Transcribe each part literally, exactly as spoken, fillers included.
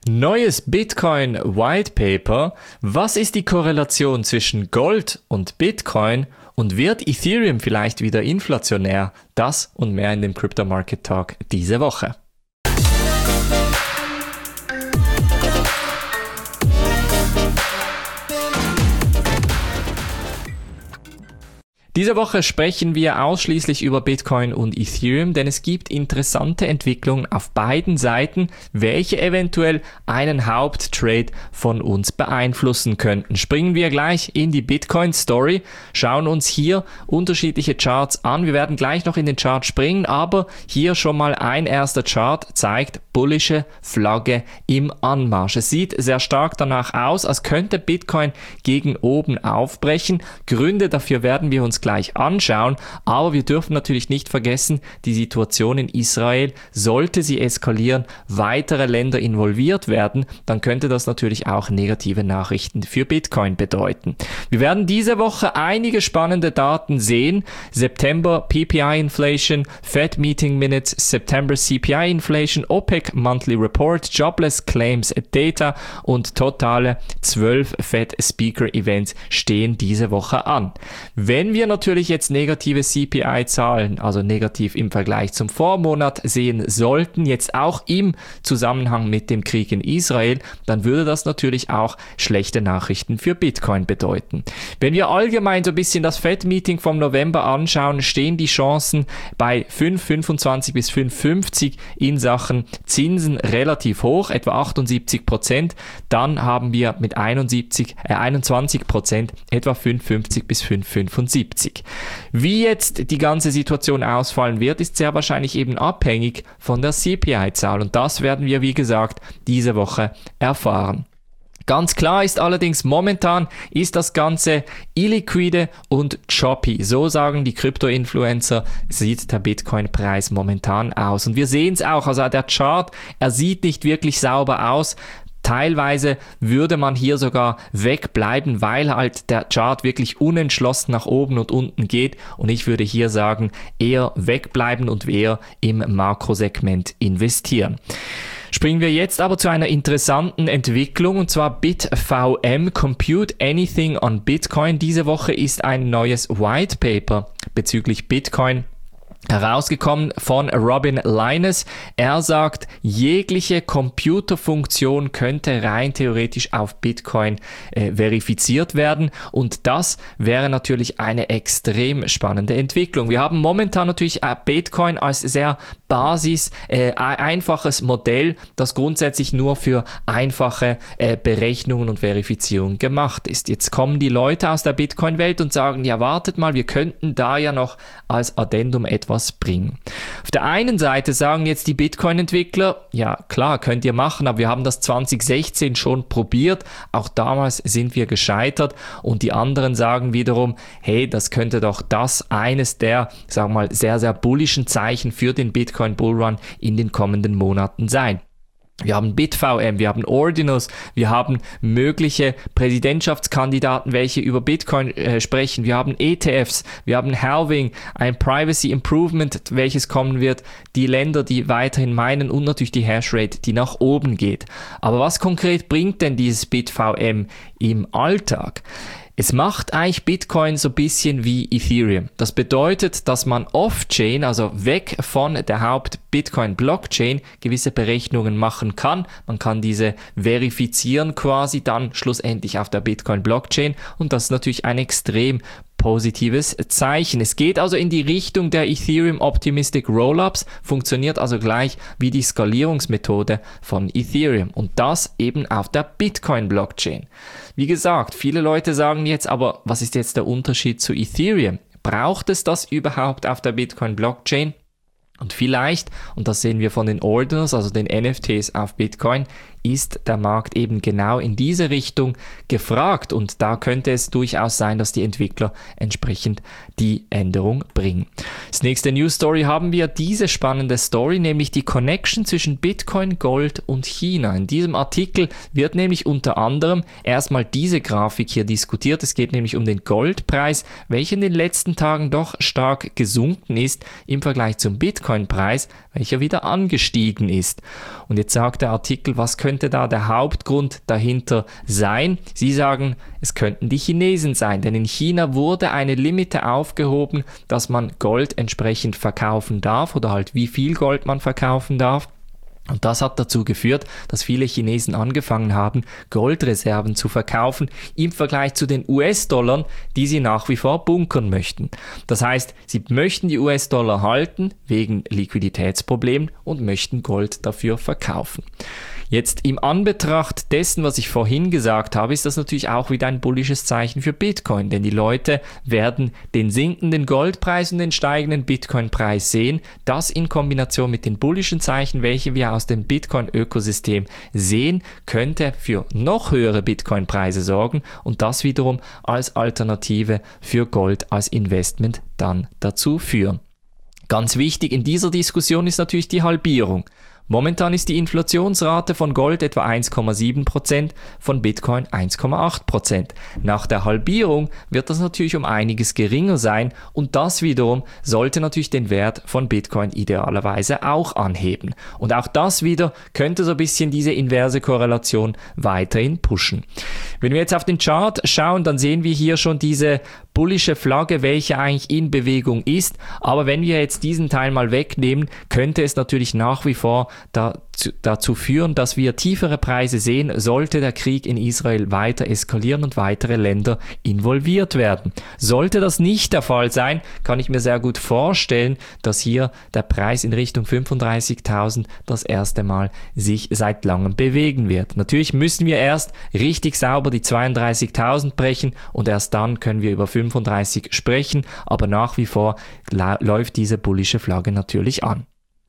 Neues Bitcoin White Paper. Was ist die Korrelation zwischen Gold und Bitcoin? Und wird Ethereum vielleicht wieder inflationär? Das und mehr in dem Crypto Market Talk diese Woche. Diese Woche sprechen wir ausschließlich über Bitcoin und Ethereum, denn es gibt interessante Entwicklungen auf beiden Seiten, welche eventuell einen Haupttrade von uns beeinflussen könnten. Springen wir gleich in die Bitcoin-Story, schauen uns hier unterschiedliche Charts an. Wir werden gleich noch in den Chart springen, aber hier schon mal ein erster Chart zeigt bullische Flagge im Anmarsch. Es sieht sehr stark danach aus, als könnte Bitcoin gegen oben aufbrechen. Gründe dafür werden wir uns gleich anschauen, aber wir dürfen natürlich nicht vergessen, die Situation in Israel, sollte sie eskalieren, weitere Länder involviert werden, dann könnte das natürlich auch negative Nachrichten für Bitcoin bedeuten. Wir werden diese Woche einige spannende Daten sehen. September P P I Inflation, Fed Meeting Minutes, September C P I Inflation, OPEC Monthly Report, Jobless Claims Data und totale zwölf Fed Speaker Events stehen diese Woche an. Wenn wir natürlich jetzt negative C P I-Zahlen, also negativ im Vergleich zum Vormonat sehen sollten, jetzt auch im Zusammenhang mit dem Krieg in Israel, dann würde das natürlich auch schlechte Nachrichten für Bitcoin bedeuten. Wenn wir allgemein so ein bisschen das Fed-Meeting vom November anschauen, stehen die Chancen bei fünf Komma fünfundzwanzig bis fünf Komma fünfzig in Sachen Zinsen relativ hoch, etwa achtundsiebzig Prozent. Dann haben wir mit einundsiebzig, äh, einundzwanzig Prozent etwa fünf Komma fünfzig bis fünf Komma fünfundsiebzig. Wie jetzt die ganze Situation ausfallen wird, ist sehr wahrscheinlich eben abhängig von der C P I-Zahl und das werden wir, wie gesagt, diese Woche erfahren. Ganz klar ist allerdings, momentan ist das Ganze illiquide und choppy. So sagen die Krypto-Influencer, sieht der Bitcoin-Preis momentan aus. Und wir sehen es auch, also der Chart, er sieht nicht wirklich sauber aus. Teilweise würde man hier sogar wegbleiben, weil halt der Chart wirklich unentschlossen nach oben und unten geht und ich würde hier sagen, eher wegbleiben und eher im Makrosegment investieren. Springen wir jetzt aber zu einer interessanten Entwicklung und zwar BitVM, Compute Anything on Bitcoin. Diese Woche ist ein neues White Paper bezüglich Bitcoin herausgekommen von Robin Linus. Er sagt, jegliche Computerfunktion könnte rein theoretisch auf Bitcoin äh, verifiziert werden und das wäre natürlich eine extrem spannende Entwicklung. Wir haben momentan natürlich äh, Bitcoin als sehr basis, äh, einfaches Modell, das grundsätzlich nur für einfache äh, Berechnungen und Verifizierung gemacht ist. Jetzt kommen die Leute aus der Bitcoin-Welt und sagen, ja wartet mal, wir könnten da ja noch als Addendum etwas was bringen. Auf der einen Seite sagen jetzt die Bitcoin-Entwickler, ja klar, könnt ihr machen, aber wir haben das zwanzig sechzehn schon probiert, auch damals sind wir gescheitert und die anderen sagen wiederum, hey, das könnte doch das eines der, sagen wir mal, sehr, sehr bullischen Zeichen für den Bitcoin-Bullrun in den kommenden Monaten sein. Wir haben BitVM, wir haben Ordinals, wir haben mögliche Präsidentschaftskandidaten, welche über Bitcoin äh, sprechen. Wir haben E T Fs, wir haben Halving, ein Privacy Improvement, welches kommen wird, die Länder, die weiterhin meinen und natürlich die Hashrate, die nach oben geht. Aber was konkret bringt denn dieses BitVM im Alltag? Es macht eigentlich Bitcoin so ein bisschen wie Ethereum. Das bedeutet, dass man off-chain, also weg von der Haupt-Bitcoin-Blockchain, gewisse Berechnungen machen kann. Man kann diese verifizieren quasi dann schlussendlich auf der Bitcoin-Blockchain und das ist natürlich ein extrem positives Zeichen. Es geht also in die Richtung der Ethereum Optimistic Rollups, funktioniert also gleich wie die Skalierungsmethode von Ethereum und das eben auf der Bitcoin-Blockchain. Wie gesagt, viele Leute sagen jetzt, aber was ist jetzt der Unterschied zu Ethereum? Braucht es das überhaupt auf der Bitcoin-Blockchain? Und vielleicht, und das sehen wir von den Ordinals, also den N F Ts auf Bitcoin, ist der Markt eben genau in diese Richtung gefragt und da könnte es durchaus sein, dass die Entwickler entsprechend die Änderung bringen. Als nächste News Story haben wir diese spannende Story, nämlich die Connection zwischen Bitcoin, Gold und China. In diesem Artikel wird nämlich unter anderem erstmal diese Grafik hier diskutiert. Es geht nämlich um den Goldpreis, welcher in den letzten Tagen doch stark gesunken ist im Vergleich zum Bitcoin-Preis, welcher wieder angestiegen ist. Und jetzt sagt der Artikel, was könnte könnte da der Hauptgrund dahinter sein? Sie sagen, es könnten die Chinesen sein, denn in China wurde eine Limite aufgehoben, dass man Gold entsprechend verkaufen darf oder halt wie viel Gold man verkaufen darf. Und das hat dazu geführt, dass viele Chinesen angefangen haben, Goldreserven zu verkaufen im Vergleich zu den U S-Dollar, die sie nach wie vor bunkern möchten. Das heißt, sie möchten die U S-Dollar halten wegen Liquiditätsproblemen und möchten Gold dafür verkaufen. Jetzt im Anbetracht dessen, was ich vorhin gesagt habe, ist das natürlich auch wieder ein bullisches Zeichen für Bitcoin, denn die Leute werden den sinkenden Goldpreis und den steigenden Bitcoin-Preis sehen. Das in Kombination mit den bullischen Zeichen, welche wir aus dem Bitcoin-Ökosystem sehen, könnte für noch höhere Bitcoin-Preise sorgen und das wiederum als Alternative für Gold als Investment dann dazu führen. Ganz wichtig in dieser Diskussion ist natürlich die Halbierung. Momentan ist die Inflationsrate von Gold etwa eins Komma sieben Prozent, von Bitcoin eins Komma acht Prozent. Nach der Halbierung wird das natürlich um einiges geringer sein und das wiederum sollte natürlich den Wert von Bitcoin idealerweise auch anheben. Und auch das wieder könnte so ein bisschen diese inverse Korrelation weiterhin pushen. Wenn wir jetzt auf den Chart schauen, dann sehen wir hier schon diese bullische Flagge, welche eigentlich in Bewegung ist. Aber wenn wir jetzt diesen Teil mal wegnehmen, könnte es natürlich nach wie vor dazu, dazu führen, dass wir tiefere Preise sehen, sollte der Krieg in Israel weiter eskalieren und weitere Länder involviert werden. Sollte das nicht der Fall sein, kann ich mir sehr gut vorstellen, dass hier der Preis in Richtung fünfunddreißigtausend das erste Mal sich seit langem bewegen wird. Natürlich müssen wir erst richtig sauber die zweiunddreißigtausend brechen und erst dann können wir über fünfunddreißig sprechen, aber nach wie vor la- läuft diese bullische Flagge natürlich an.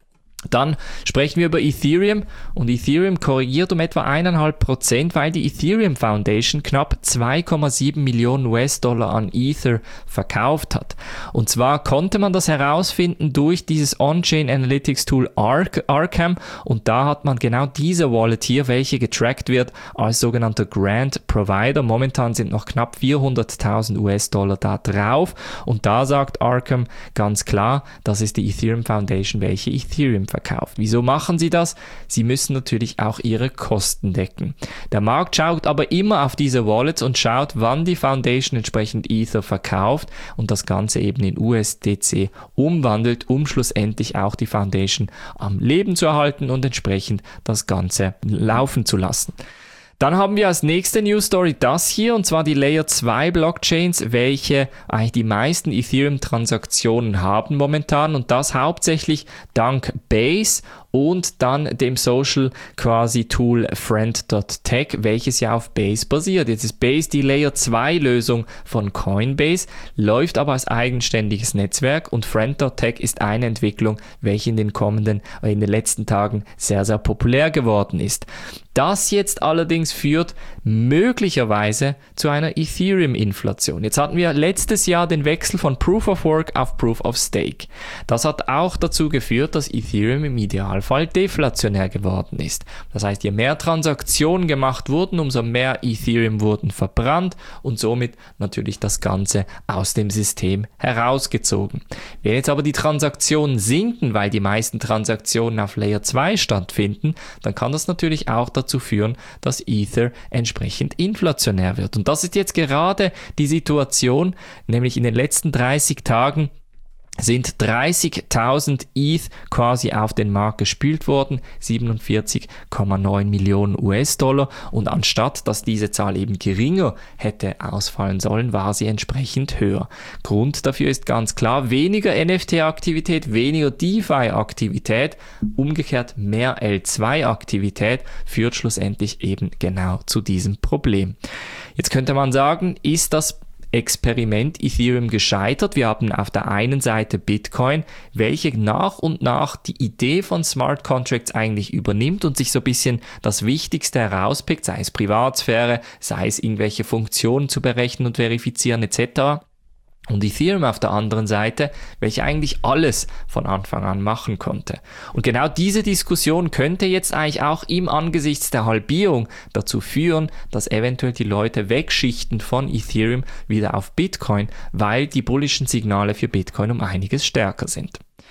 Dann sprechen wir über Ethereum und Ethereum korrigiert um etwa eins Komma fünf Prozent, weil die Ethereum Foundation knapp zwei Komma sieben Millionen U S-Dollar an Ether verkauft hat. Und zwar konnte man das herausfinden durch dieses On-Chain Analytics Tool Arc, Arkham und da hat man genau diese Wallet hier, welche getrackt wird als sogenannter Grant Provider. Momentan sind noch knapp vierhunderttausend U S-Dollar da drauf und da sagt Arkham ganz klar, das ist die Ethereum Foundation, welche Ethereum verkauft. Wieso machen sie das? Sie müssen natürlich auch ihre Kosten decken. Der Markt schaut aber immer auf diese Wallets und schaut, wann die Foundation entsprechend Ether verkauft und das Ganze eben in U S D C umwandelt, um schlussendlich auch die Foundation am Leben zu erhalten und entsprechend das Ganze laufen zu lassen. Dann haben wir als nächste News Story das hier, und zwar die Layer zwei Blockchains, welche eigentlich die meisten Ethereum-Transaktionen haben momentan und das hauptsächlich dank Base und dann dem Social quasi Tool Friend Punkt tech, welches ja auf Base basiert. Jetzt ist Base die Layer zwei Lösung von Coinbase, läuft aber als eigenständiges Netzwerk und Friend Punkt tech ist eine Entwicklung, welche in den kommenden, in den letzten Tagen sehr, sehr populär geworden ist. Das jetzt allerdings führt möglicherweise zu einer Ethereum-Inflation. Jetzt hatten wir letztes Jahr den Wechsel von Proof of Work auf Proof of Stake. Das hat auch dazu geführt, dass Ethereum im Idealfall deflationär geworden ist. Das heißt, je mehr Transaktionen gemacht wurden, umso mehr Ethereum wurden verbrannt und somit natürlich das Ganze aus dem System herausgezogen. Wenn jetzt aber die Transaktionen sinken, weil die meisten Transaktionen auf Layer zwei stattfinden, dann kann das natürlich auch dazu führen, dass Ether entsprechend inflationär wird. Und das ist jetzt gerade die Situation, nämlich in den letzten dreißig Tagen sind dreißigtausend E T H quasi auf den Markt gespült worden, siebenundvierzig Komma neun Millionen U S-Dollar und anstatt, dass diese Zahl eben geringer hätte ausfallen sollen, war sie entsprechend höher. Grund dafür ist ganz klar, weniger N F T-Aktivität, weniger DeFi-Aktivität, umgekehrt mehr L zwei Aktivität führt schlussendlich eben genau zu diesem Problem. Jetzt könnte man sagen, ist das Experiment Ethereum gescheitert. Wir haben auf der einen Seite Bitcoin, welche nach und nach die Idee von Smart Contracts eigentlich übernimmt und sich so ein bisschen das Wichtigste herauspickt, sei es Privatsphäre, sei es irgendwelche Funktionen zu berechnen und verifizieren et cetera. Und Ethereum auf der anderen Seite, welche eigentlich alles von Anfang an machen konnte. Und genau diese Diskussion könnte jetzt eigentlich auch im Angesichts der Halbierung dazu führen, dass eventuell die Leute wegschichten von Ethereum wieder auf Bitcoin, weil die bullischen Signale für Bitcoin um einiges stärker sind.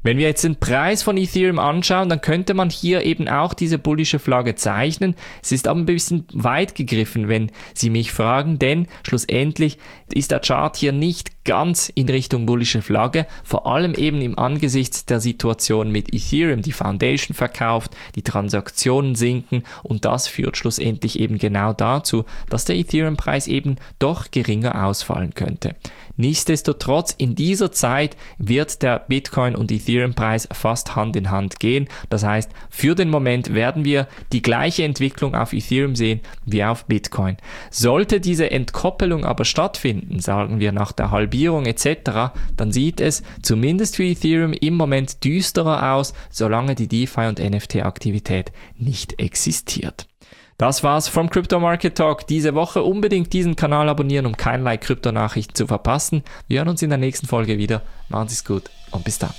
Wenn wir jetzt den Preis von Ethereum anschauen, dann könnte man hier eben auch diese bullische Flagge zeichnen. Es ist aber ein bisschen weit gegriffen, wenn Sie mich fragen, denn schlussendlich ist der Chart hier nicht ganz in Richtung bullische Flagge, vor allem eben im Angesichts der Situation mit Ethereum. Die Foundation verkauft, die Transaktionen sinken und das führt schlussendlich eben genau dazu, dass der Ethereum-Preis eben doch geringer ausfallen könnte. Nichtsdestotrotz, in dieser Zeit wird der Bitcoin- und Ethereum-Preis fast Hand in Hand gehen. Das heißt, für den Moment werden wir die gleiche Entwicklung auf Ethereum sehen wie auf Bitcoin. Sollte diese Entkoppelung aber stattfinden, sagen wir nach der Halbierung et cetera, dann sieht es zumindest für Ethereum im Moment düsterer aus, solange die DeFi- und N F T-Aktivität nicht existiert. Das war's vom Crypto Market Talk diese Woche. Unbedingt diesen Kanal abonnieren, um keinerlei Kryptonachrichten zu verpassen. Wir hören uns in der nächsten Folge wieder. Machen Sie's gut und bis dann.